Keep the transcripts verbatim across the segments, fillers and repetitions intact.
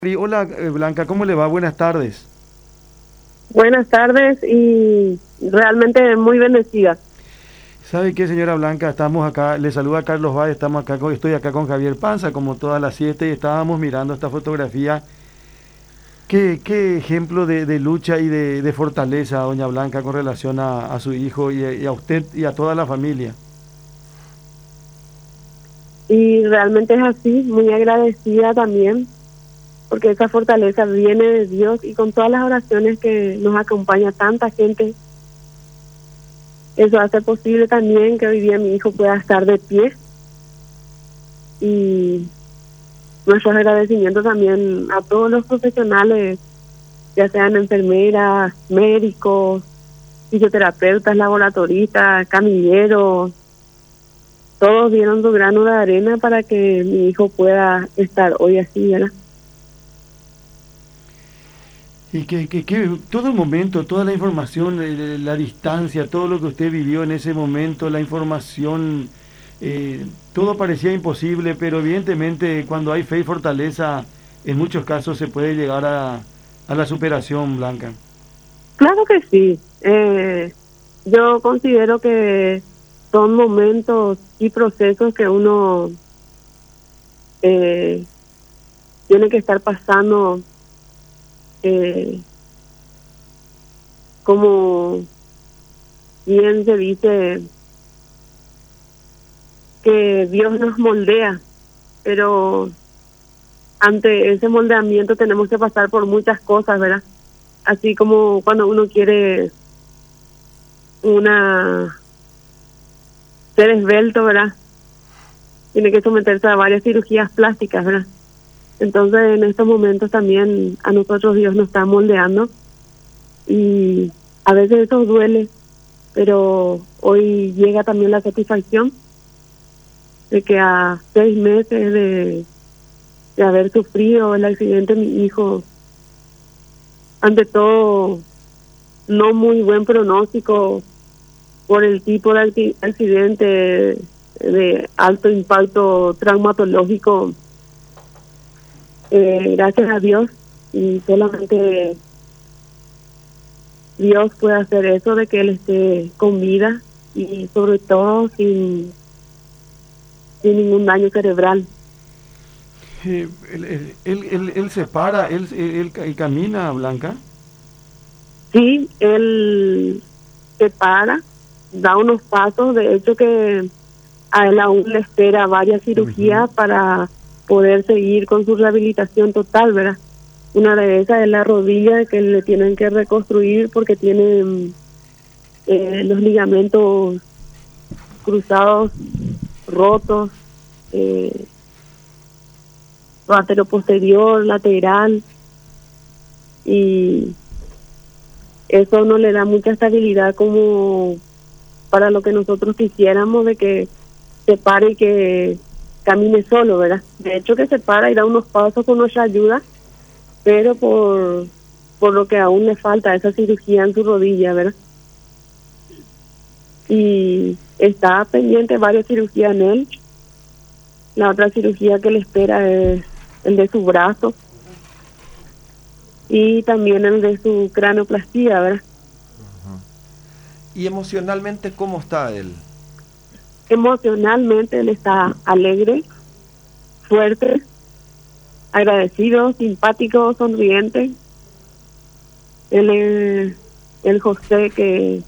Y hola, eh, Blanca, ¿cómo le va? Buenas tardes. Buenas tardes y realmente muy bendecida. ¿Sabe qué, señora Blanca? Estamos acá, le saluda Carlos Báez, estamos acá, con- estoy acá con Javier Panza, como todas las siete, y estábamos mirando esta fotografía. ¿Qué, qué ejemplo de, de lucha y de, de fortaleza, doña Blanca, con relación a, a su hijo y, a y a usted y a toda la familia? Y realmente es así, muy agradecida también, porque esa fortaleza viene de Dios y con todas las oraciones que nos acompaña tanta gente, eso hace posible también que hoy día mi hijo pueda estar de pie. Y nuestros agradecimientos también a todos los profesionales, ya sean enfermeras, médicos, fisioterapeutas, laboratoristas, camilleros. Todos dieron su grano de arena para que mi hijo pueda estar hoy así, ¿verdad? Y que, que, que todo el momento, toda la información, eh, la distancia, todo lo que usted vivió en ese momento, la información, eh, todo parecía imposible, pero evidentemente cuando hay fe y fortaleza, en muchos casos se puede llegar a, a la superación, Blanca. Claro que sí. Eh, yo considero que son momentos y procesos que uno eh, tiene que estar pasando, eh, como bien se dice, que Dios nos moldea, pero ante ese moldeamiento tenemos que pasar por muchas cosas, ¿verdad? Así como cuando uno quiere una ser esbelto, ¿verdad? Tiene que someterse a varias cirugías plásticas, ¿verdad? Entonces, en estos momentos también a nosotros Dios nos está moldeando y a veces eso duele, pero hoy llega también la satisfacción de que a seis meses de, de haber sufrido el accidente, mi hijo, ante todo, no muy buen pronóstico por el tipo de acti- accidente de alto impacto traumatológico, eh, gracias a Dios, y solamente Dios puede hacer eso de que él esté con vida y sobre todo sin, sin ningún daño cerebral. Eh, él, él, él, él- él se para, él, él, él camina, Blanca. Sí, él se para, da unos pasos, de hecho que a él aún le espera varias Ujú. cirugías para poder seguir con su rehabilitación total, ¿verdad? Una de esas es la rodilla que le tienen que reconstruir porque tiene mm, eh, los ligamentos cruzados rotos, eh, posterior, lateral, y eso no le da mucha estabilidad como para lo que nosotros quisiéramos, de que se pare y que camine solo, ¿verdad? De hecho que se para y da unos pasos con nuestra ayuda, pero por por lo que aún le falta esa cirugía en su rodilla, ¿verdad? Y está pendiente varias cirugías en él. La otra cirugía que le espera es el de su brazo y también el de su craneoplastía, ¿verdad? Y emocionalmente, ¿cómo está él? Emocionalmente él está alegre, fuerte, agradecido, simpático, sonriente. Él es el José que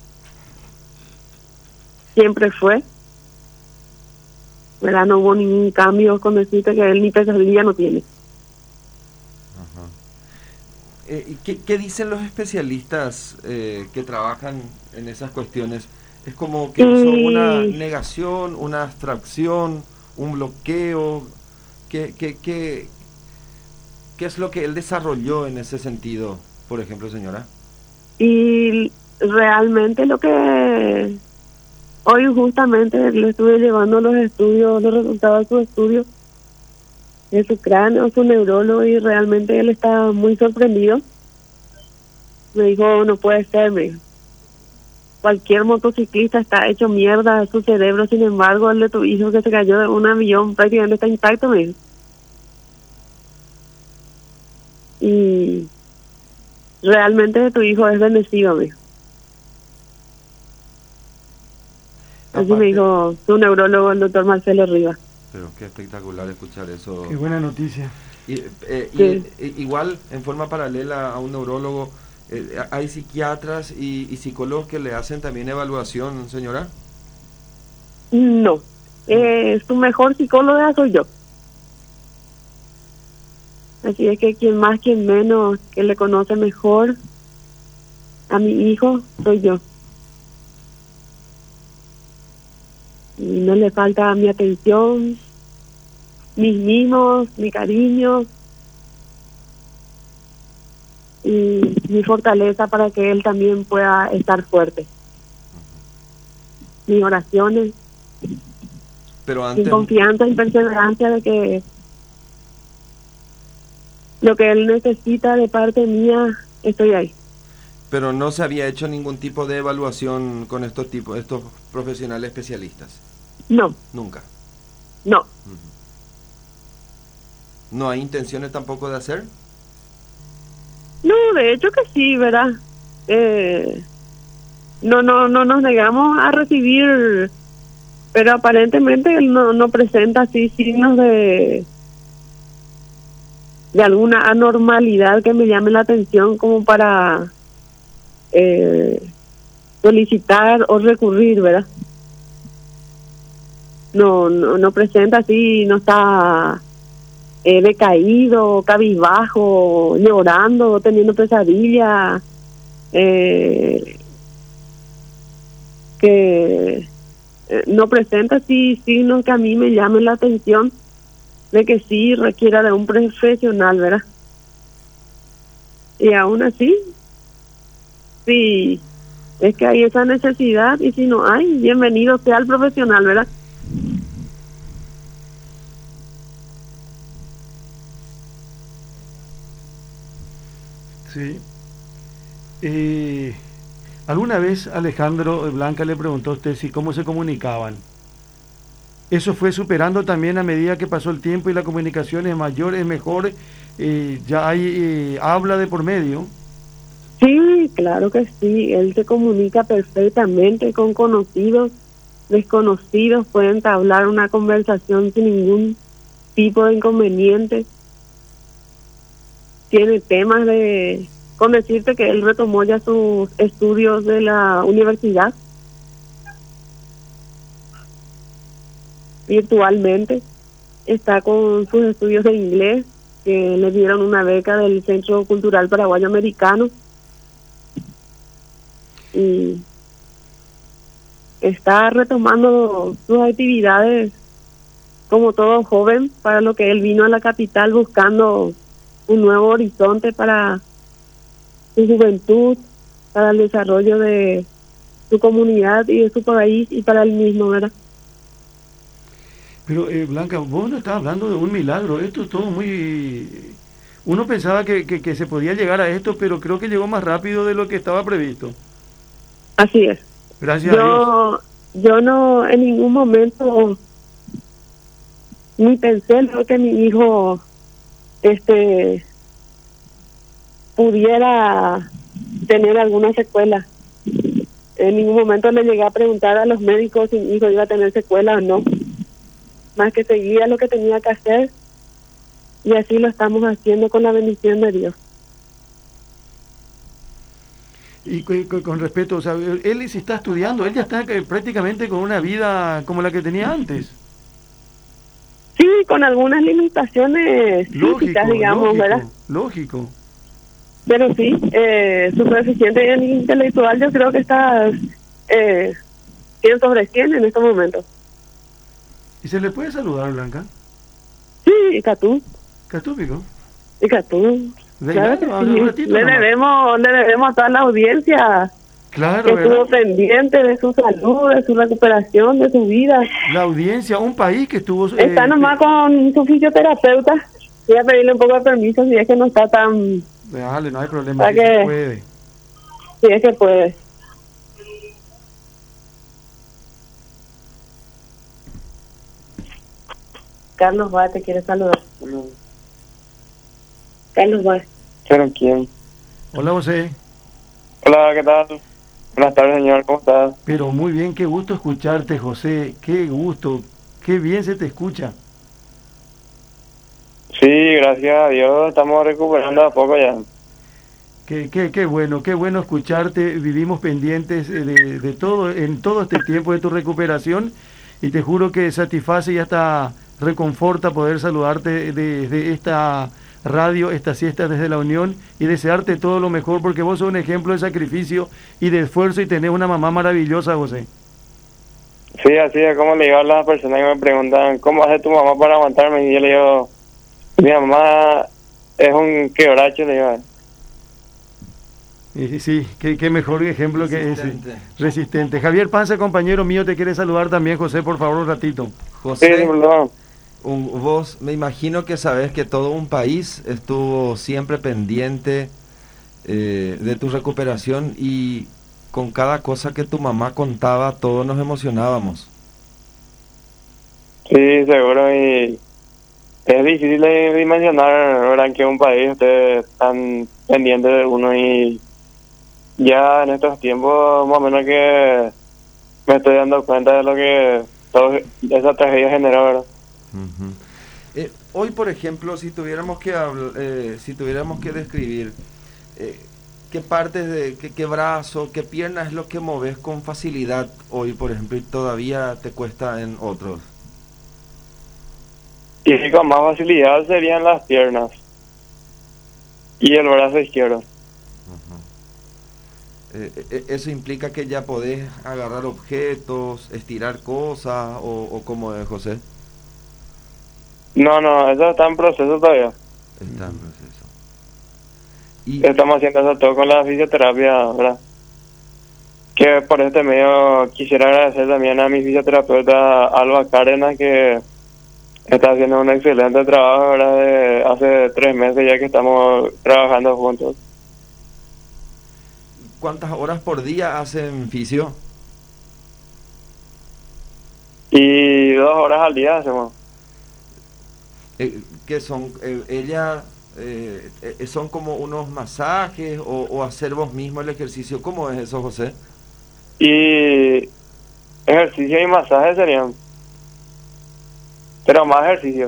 siempre fue, ¿verdad? No hubo ningún cambio con decirte que él ni pesadilla no tiene. Ajá. Eh, ¿y ¿qué, qué dicen los especialistas eh, que trabajan en esas cuestiones? ¿Es como que hizo una Y negación, una abstracción, un bloqueo? ¿Qué, qué, qué, qué es lo que él desarrolló en ese sentido, por ejemplo, señora? Y realmente lo que hoy justamente le estuve llevando los estudios, los resultados de su estudio de su cráneo, su neurólogo, y realmente él está muy sorprendido. Me dijo, no puede ser, me dijo. Cualquier motociclista está hecho mierda su cerebro, sin embargo, el de tu hijo que se cayó de un avión prácticamente está intacto, me dijo. y realmente tu hijo es bendecido, me dijo. Así Aparte- me dijo su neurólogo, el doctor Marcelo Rivas. Pero qué espectacular escuchar eso. Qué buena noticia. Y, eh, y, Sí. eh, igual, en forma paralela a un neurólogo, eh, hay psiquiatras y, y psicólogos que le hacen también evaluación, señora. No, eh, su mejor psicóloga soy yo. Así es que quien más, quien menos, que le conoce mejor a mi hijo, soy yo. Y no le falta mi atención, mis mimos, mi cariño y mi fortaleza para que él también pueda estar fuerte. Mis oraciones, Pero mi antes, confianza y perseverancia de que lo que él necesita de parte mía, estoy ahí. pero no se había hecho ningún tipo de evaluación con estos tipos, estos profesionales especialistas. No, Nunca. no. Ujú. ¿No hay intenciones tampoco de hacer? No, de hecho que sí, ¿verdad? Eh, no, no, no nos negamos a recibir, pero aparentemente él no, no presenta así signos de de alguna anormalidad que me llame la atención como para eh, solicitar o recurrir, ¿verdad? No, no, no presenta así, no está eh, decaído, cabizbajo, llorando, teniendo pesadillas, eh, que eh, no presenta así signos que a mí me llamen la atención de que sí requiera de un profesional, ¿verdad? Y aún así, sí, es que hay esa necesidad y si no hay, bienvenido sea el profesional, ¿verdad? Sí. Eh, ¿Alguna vez Alejandro Blanca le preguntó a usted si cómo se comunicaban? ¿Eso fue superando también a medida que pasó el tiempo y la comunicación es mayor, es mejor? Eh, ya hay eh, habla de por medio. Sí, claro que sí, él se comunica perfectamente con conocidos, desconocidos, pueden entablar una conversación sin ningún tipo de inconveniente. Tiene temas de, con decirte que él retomó ya sus estudios de la universidad virtualmente, está con sus estudios de inglés, que le dieron una beca del Centro Cultural Paraguayo Americano, y está retomando sus actividades como todo joven, para lo que él vino a la capital buscando un nuevo horizonte para su juventud, para el desarrollo de su comunidad y de su país y para él mismo, ¿verdad? Pero eh, Blanca, vos no estás hablando de un milagro, esto es todo muy... Uno pensaba que, que, que se podía llegar a esto, pero creo que llegó más rápido de lo que estaba previsto. Así es. Gracias a Dios. Yo, yo no en ningún momento ni pensé en lo que mi hijo este pudiera tener alguna secuela. En ningún momento le llegué a preguntar a los médicos si mi hijo iba a tener secuela o no. Más que seguía lo que tenía que hacer, y así lo estamos haciendo con la bendición de Dios. Y cu- cu- con respeto, o sea, él se está estudiando, él ya está eh, prácticamente con una vida como la que tenía antes. Sí, con algunas limitaciones Lógico, físicas, digamos, lógico, ¿verdad? lógico. Pero sí, eh, su coeficiente intelectual yo creo que está eh, cien sobre cien en estos momentos. ¿Y se le puede saludar, Blanca? Sí, Catú, Catúpico. y Catú. Venga, Claro que un sí. ratito Le nomás. debemos, le debemos a toda la audiencia Claro, que estuvo ¿verdad? pendiente de su salud, de su recuperación, de su vida. La audiencia, un país que estuvo... eh, Está nomás con su fisioterapeuta. Voy a pedirle un poco de permiso si es que no está tan... Dale, no hay problema, Para que se que- puede. Si es que puede. Carlos Vaz te quiere saludar. Carlos Vaz. ¿Pero quién? Hola, José. Hola, ¿qué tal? Buenas tardes, señor, ¿cómo estás? Pero muy bien, qué gusto escucharte, José. Qué gusto, qué bien se te escucha. Sí, gracias a Dios, estamos recuperando a poco ya. Qué, qué, qué bueno, qué bueno escucharte. Vivimos pendientes de, de todo, en todo este tiempo de tu recuperación y te juro que satisface y hasta reconforta poder saludarte desde esta radio, esta siesta desde la Unión y desearte todo lo mejor porque vos sos un ejemplo de sacrificio y de esfuerzo y tenés una mamá maravillosa, José. Sí, así es como le digo a las personas que me preguntan, ¿cómo hace tu mamá para aguantarme? Y yo le digo, mi mamá es un quebracho, le digo. Y sí, qué, qué mejor ejemplo Resistente. que ese. Resistente. Javier Panza, compañero mío, te quiere saludar también, José, por favor, un ratito. Sí, José, perdón. un- vos me imagino que sabes que todo un país estuvo siempre pendiente eh, de tu recuperación y con cada cosa que tu mamá contaba todos nos emocionábamos. Sí, seguro, y es difícil de dimensionar, ¿verdad? Que un país esté tan pendiente de uno y ya en estos tiempos más o menos que me estoy dando cuenta de lo que toda esa tragedia generó, ¿verdad? Ujú. Eh, hoy, por ejemplo, si tuviéramos que habl- eh, si tuviéramos que describir eh, qué partes de qué, qué brazo, qué pierna es lo que moves con facilidad hoy, por ejemplo, y todavía te cuesta en otros. Y con más facilidad serían las piernas y el brazo izquierdo. Eh, eh, ¿Eso implica que ya podés agarrar objetos, estirar cosas o, o cómo es, José? No, no, eso está en proceso todavía. Está en proceso. Y Estamos haciendo eso todo con la fisioterapia, ¿verdad? Que por este medio quisiera agradecer también a mi fisioterapeuta Alba Cárdenas, que está haciendo un excelente trabajo, ¿verdad? De hace tres meses ya que estamos trabajando juntos. ¿cuántas horas por día hacen fisio? Y dos horas al día hacemos. Eh, ¿Qué son? Eh, ella eh, eh, son como unos masajes o, o hacer vos mismo el ejercicio. ¿Cómo es eso, José? Y ejercicio y masaje serían. Pero más ejercicio.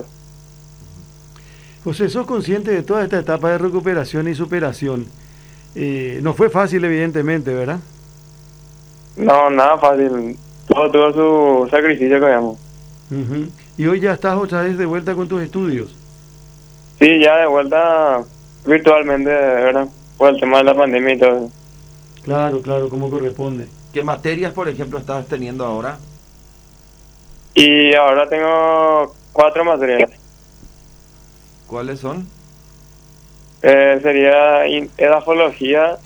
José, ¿sos consciente de toda esta etapa de recuperación y superación? Eh, no fue fácil, evidentemente, ¿verdad? No, nada fácil. Todo tuvo su sacrificio que digamos. Ujú. Y hoy ya estás otra vez de vuelta con tus estudios. Sí, ya de vuelta virtualmente, ¿verdad? Por el tema de la pandemia y todo eso. Claro, claro, como corresponde. ¿Qué materias, por ejemplo, estás teniendo ahora? Y ahora tengo cuatro materias. ¿Cuáles son? Eh, sería in- edafología,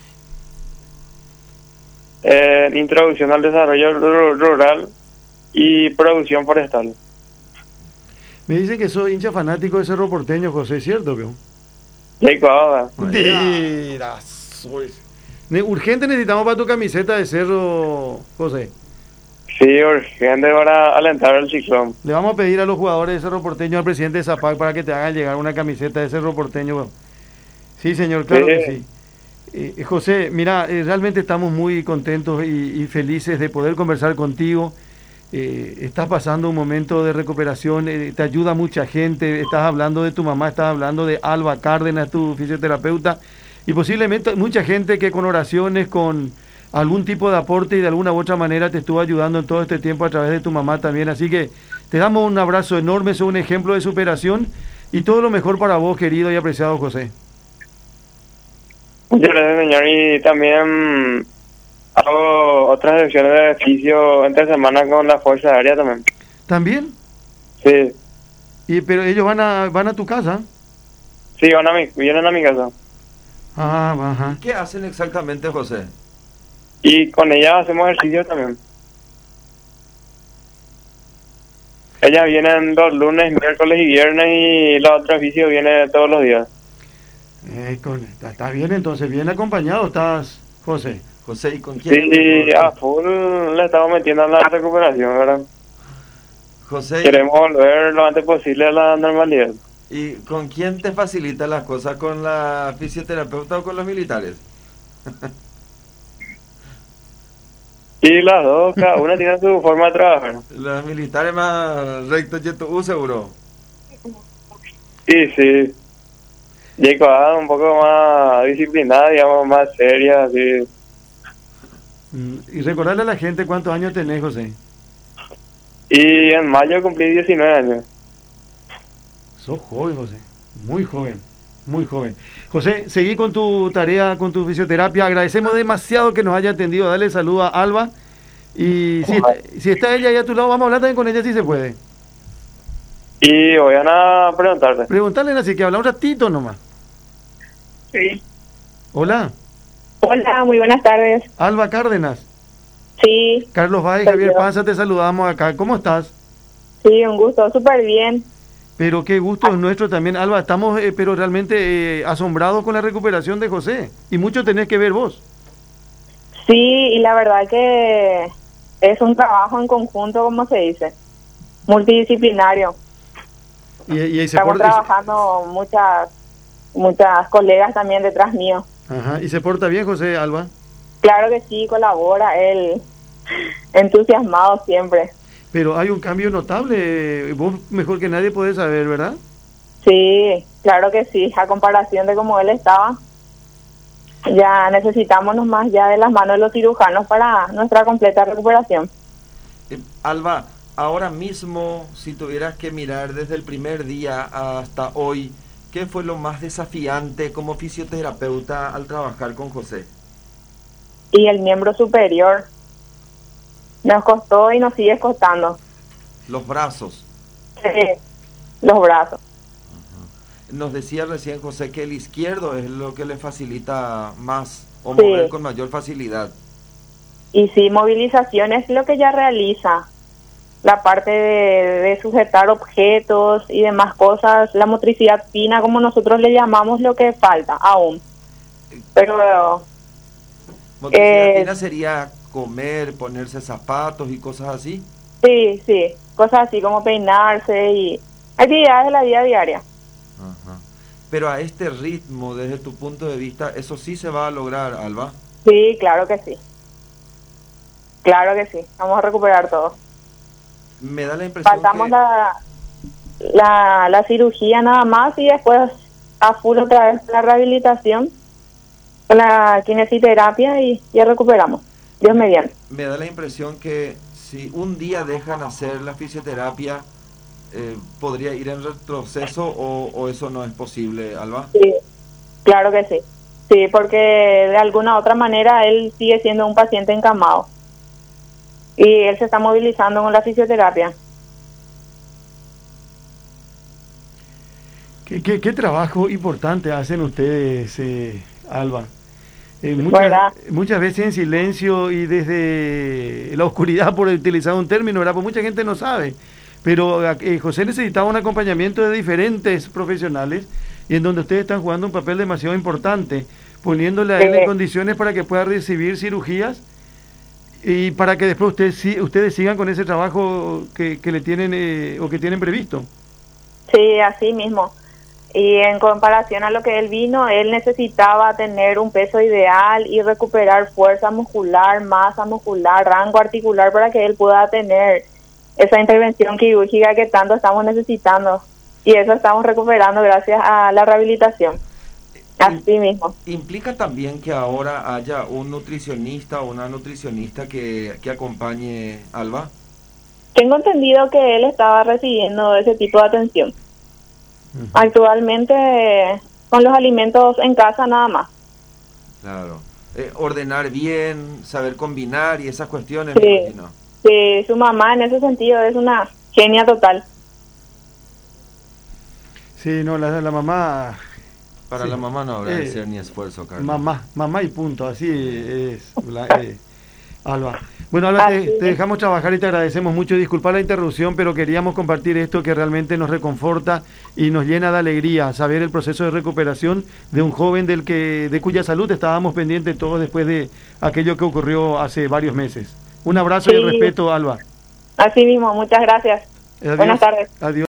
eh, introducción al desarrollo ru- rural y producción forestal. Me dicen que sos hincha fanático de Cerro Porteño, José, ¿cierto? Pio? Jacob, ahora. Mira, soy- Ne- Urgente necesitamos para tu camiseta de Cerro, José. Sí, urgente para alentar el ciclón. Le vamos a pedir a los jugadores de Cerro Porteño, al presidente de Zapac, para que te hagan llegar una camiseta de Cerro Porteño. Bueno. Sí, señor, claro Sí. que sí. Eh, José, mira, eh, realmente estamos muy contentos y, y felices de poder conversar contigo. Eh, estás pasando un momento de recuperación, eh, te ayuda mucha gente, estás hablando de tu mamá, estás hablando de Alba Cárdenas, tu fisioterapeuta, y posiblemente mucha gente que con oraciones, con algún tipo de aporte y de alguna u otra manera te estuvo ayudando en todo este tiempo a través de tu mamá también. Así que te damos un abrazo enorme, sos un ejemplo de superación y todo lo mejor para vos, querido y apreciado José. Muchas gracias, señor. Y también hago otras secciones de fisio entre semana con la Fuerza Aérea también. ¿También? Sí, Y, pero ellos van a, van a tu casa. sí, van a mi, vienen a mi casa. Ah, ajá. ¿Qué hacen exactamente, José? Y con ella hacemos ejercicio también. Ellas vienen los lunes, miércoles y viernes y la otra fisio viene todos los días. Eh, con- está, está bien, entonces, bien acompañado estás, José. José, ¿y con quién? Sí, a full le estamos metiendo en la recuperación, ¿verdad? José, Queremos volver lo antes posible a la normalidad. ¿Y con quién te facilita las cosas? ¿Con la fisioterapeuta o con los militares? Y las dos, cada una tiene su forma de trabajar. Los militares más rectos que tú, seguro. Y sí. Jacob ah, un poco más disciplinada, digamos, más seria, así. Mm, Y recordarle a la gente cuántos años tenés, José. Y en mayo cumplí diecinueve años. Sos joven, José. Muy joven. Muy joven. José, seguí con tu tarea, con tu fisioterapia. Agradecemos demasiado que nos haya atendido. Dale saludo a Alba. Y si está, si está ella ahí a tu lado, vamos a hablar también con ella si se puede. Y voy a preguntarte. Preguntarle así que habla un ratito nomás. Sí. Hola, Hola, muy buenas tardes. Alba Cárdenas. Sí, Carlos Báez, Soy Javier yo. Panza, te saludamos acá. ¿Cómo estás? sí, un gusto, súper bien. Pero qué gusto es nuestro también, Alba. Estamos eh, pero realmente eh, asombrados con la recuperación de José. Y mucho tenés que ver vos. Sí, y la verdad que es un trabajo en conjunto, como se dice, multidisciplinario. Y, y ahí se Estamos porta, y se- trabajando muchas, muchas colegas también detrás mío. ajá, y se porta bien, José, Alba. Claro que sí, colabora, él entusiasmado siempre. Pero hay un cambio notable. Vos mejor que nadie podés saber, ¿verdad? Sí, claro que sí, a comparación de cómo él estaba, ya necesitamos más ya de las manos de los cirujanos para nuestra completa recuperación. Eh, Alba, ahora mismo, si tuvieras que mirar desde el primer día hasta hoy, ¿qué fue lo más desafiante como fisioterapeuta al trabajar con José? Y el miembro superior nos costó y nos sigue costando. Los brazos. Sí, los brazos. Nos decía recién José que el izquierdo es lo que le facilita más o Sí. mover con mayor facilidad. Y sí, movilización es lo que ya realiza. La parte de, de sujetar objetos y demás cosas, la motricidad fina, como nosotros le llamamos, lo que falta aún. Pero Motricidad Eh, fina sería comer, ponerse zapatos y cosas así. sí, sí, cosas así como peinarse y actividades de la vida diaria. Ajá. Pero a este ritmo, desde tu punto de vista, ¿eso sí se va a lograr, Alba? Sí, claro que sí. Claro que sí, vamos a recuperar todo. Me da la impresión Faltamos que... la, la, la cirugía nada más y después a full otra vez la rehabilitación, con la kinesiterapia y ya recuperamos. Dios mediante. Me da la impresión que si un día dejan hacer la fisioterapia, eh, podría ir en retroceso o, o eso no es posible, Alba. Sí, claro que sí. Sí, porque de alguna otra manera él sigue siendo un paciente encamado. Y él se está movilizando con la fisioterapia. ¿Qué, qué, qué trabajo importante hacen ustedes, eh, Alba? Eh, muchas, ¿Verdad? muchas veces en silencio y desde la oscuridad, por utilizar un término, ¿verdad? Pues mucha gente no sabe. Pero eh, José necesitaba un acompañamiento de diferentes profesionales y en donde ustedes están jugando un papel demasiado importante, poniéndole a él en Sí. condiciones para que pueda recibir cirugías y para que después ustedes, sí- ustedes sigan con ese trabajo que, que le tienen eh, o que tienen previsto. Sí, así mismo. Y en comparación a lo que él vino, él necesitaba tener un peso ideal y recuperar fuerza muscular, masa muscular, rango articular para que él pueda tener esa intervención quirúrgica que tanto estamos necesitando. Y eso estamos recuperando gracias a la rehabilitación. Así mismo. ¿Implica también que ahora haya un nutricionista o una nutricionista que, que acompañe a Alba? Tengo entendido que él estaba recibiendo ese tipo de atención. Ujú. Actualmente con los alimentos en casa nada más. Claro. Eh, ordenar bien, saber combinar y esas cuestiones, Sí. me imagino. Sí, su mamá en ese sentido es una genia total. Sí, no, la, la mamá, Para Sí. la mamá no habrá de Eh, ser ni esfuerzo, Carlos. mamá, mamá y punto, así es, la- eh, Alba. Bueno, Alba, te, Así te es. dejamos trabajar y te agradecemos mucho. Disculpa la interrupción, pero queríamos compartir esto que realmente nos reconforta y nos llena de alegría saber el proceso de recuperación de un joven del que de cuya salud estábamos pendientes todos después de aquello que ocurrió hace varios meses. Un abrazo y Sí. respeto, Alba. Así mismo, muchas gracias. Adiós. Buenas tardes. Adiós.